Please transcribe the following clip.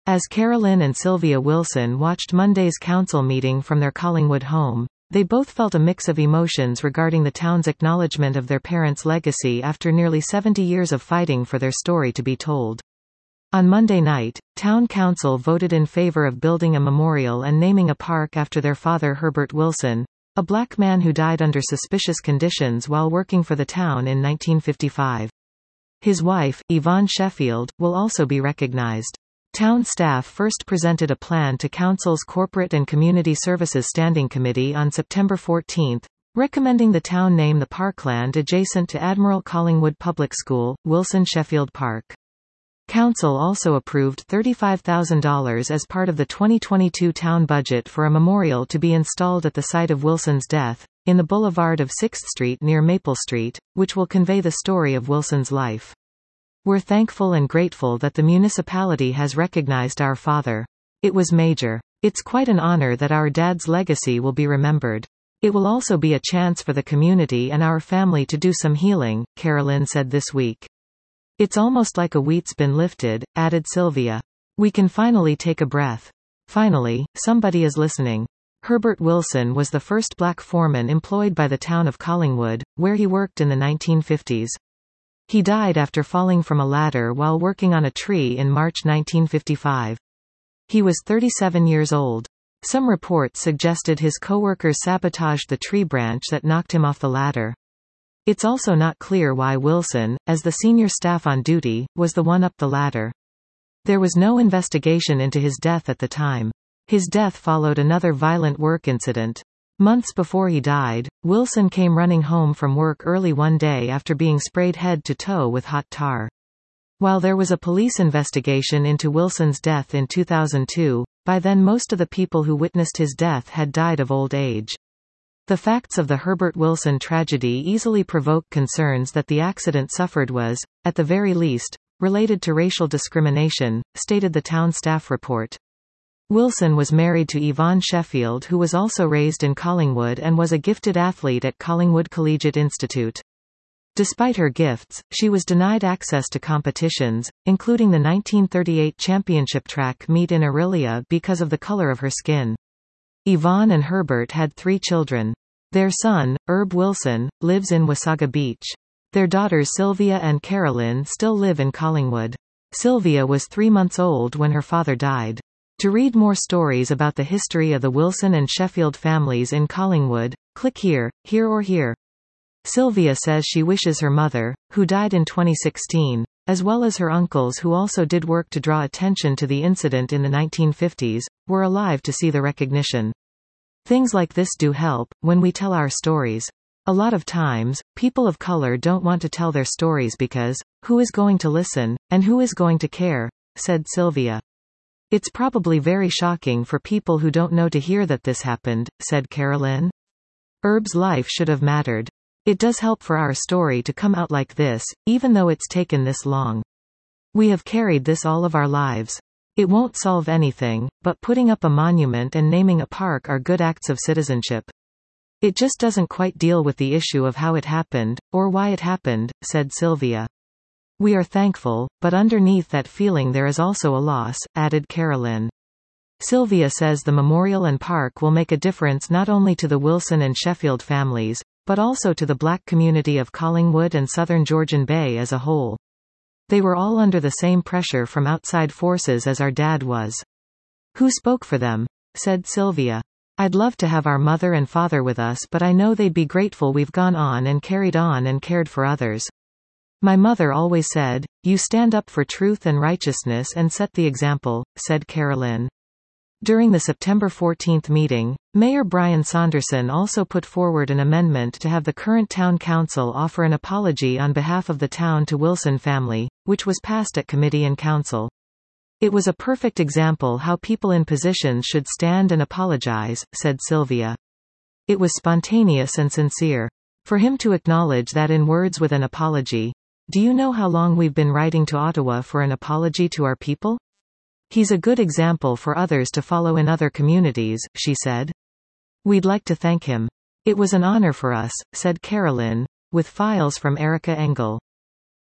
As Carolyn and Sylvia Wilson watched Monday's council meeting from their Collingwood home, they both felt a mix of emotions regarding the town's acknowledgement of their parents' legacy after nearly 70 years of fighting for their story to be told. On Monday night, Town Council voted in favor of building a memorial and naming a park after their father Herbert Wilson, a black man who died under suspicious conditions while working for the town in 1955. His wife, Yvonne Sheffield, will also be recognized. Town staff first presented a plan to Council's Corporate and Community Services Standing Committee on September 14, recommending the town name the parkland adjacent to Admiral Collingwood Public School, Wilson Sheffield Park. Council also approved $35,000 as part of the 2022 town budget for a memorial to be installed at the site of Wilson's death, in the boulevard of 6th Street near Maple Street, which will convey the story of Wilson's life. We're thankful and grateful that the municipality has recognized our father. It was major. It's quite an honor that our dad's legacy will be remembered. It will also be a chance for the community and our family to do some healing, Carolyn said this week. It's almost like a weight's been lifted, added Sylvia. We can finally take a breath. Finally, somebody is listening. Herbert Wilson was the first black foreman employed by the town of Collingwood, where he worked in the 1950s. He died after falling from a ladder while working on a tree in March 1955. He was 37 years old. Some reports suggested his co-workers sabotaged the tree branch that knocked him off the ladder. It's also not clear why Wilson, as the senior staff on duty, was the one up the ladder. There was no investigation into his death at the time. His death followed another violent work incident. Months before he died, Wilson came running home from work early one day after being sprayed head to toe with hot tar. While there was a police investigation into Wilson's death in 2002, by then most of the people who witnessed his death had died of old age. The facts of the Herbert Wilson tragedy easily provoke concerns that the accident suffered was, at the very least, related to racial discrimination, stated the town staff report. Wilson was married to Yvonne Sheffield, who was also raised in Collingwood and was a gifted athlete at Collingwood Collegiate Institute. Despite her gifts, she was denied access to competitions, including the 1938 championship track meet in Orillia because of the color of her skin. Yvonne and Herbert had 3 children. Their son, Herb Wilson, lives in Wasaga Beach. Their daughters Sylvia and Carolyn still live in Collingwood. Sylvia was 3 months old when her father died. To read more stories about the history of the Wilson and Sheffield families in Collingwood, click here or here. Sylvia says she wishes her mother, who died in 2016, as well as her uncles who also did work to draw attention to the incident in the 1950s, were alive to see the recognition. Things like this do help, when we tell our stories. A lot of times, people of color don't want to tell their stories because, who is going to listen, and who is going to care, said Sylvia. It's probably very shocking for people who don't know to hear that this happened, said Carolyn. Herb's life should have mattered. It does help for our story to come out like this, even though it's taken this long. We have carried this all of our lives. It won't solve anything, but putting up a monument and naming a park are good acts of citizenship. It just doesn't quite deal with the issue of how it happened, or why it happened, said Sylvia. We are thankful, but underneath that feeling there is also a loss, added Carolyn. Sylvia says the memorial and park will make a difference not only to the Wilson and Sheffield families, but also to the black community of Collingwood and southern Georgian Bay as a whole. They were all under the same pressure from outside forces as our dad was. Who spoke for them? Said Sylvia. I'd love to have our mother and father with us, but I know they'd be grateful we've gone on and cared for others. My mother always said, you stand up for truth and righteousness and set the example, said Carolyn. During the September 14 meeting, Mayor Brian Saunderson also put forward an amendment to have the current town council offer an apology on behalf of the town to Wilson family, which was passed at committee and council. It was a perfect example how people in positions should stand and apologize, said Sylvia. It was spontaneous and sincere. For him to acknowledge that in words with an apology. Do you know how long we've been writing to Ottawa for an apology to our people? He's a good example for others to follow in other communities, she said. We'd like to thank him. It was an honor for us, said Carolyn, with files from Erica Engel.